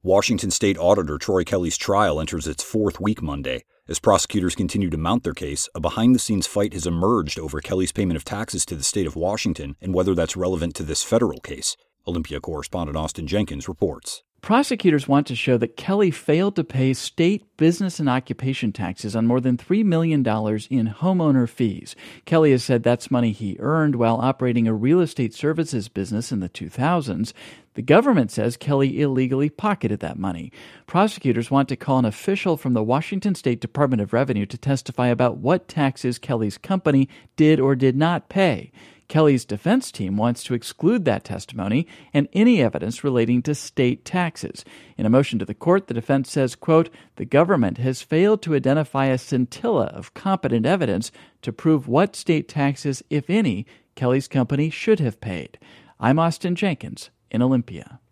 Washington State Auditor Troy Kelly's trial enters its fourth week Monday. As prosecutors continue to mount their case, a behind-the-scenes fight has emerged over Kelly's payment of taxes to the state of Washington and whether that's relevant to this federal case. Olympia correspondent Austin Jenkins reports. Prosecutors want to show that Kelly failed to pay state business and occupation taxes on more than $3 million in homeowner fees. Kelly has said that's money he earned while operating a real estate services business in the 2000s. The government says Kelly illegally pocketed that money. Prosecutors want to call an official from the Washington State Department of Revenue to testify about what taxes Kelly's company did or did not pay. Kelly's defense team wants to exclude that testimony and any evidence relating to state taxes. In a motion to the court, the defense says, quote, the government has failed to identify a scintilla of competent evidence to prove what state taxes, if any, Kelly's company should have paid. I'm Austin Jenkins in Olympia.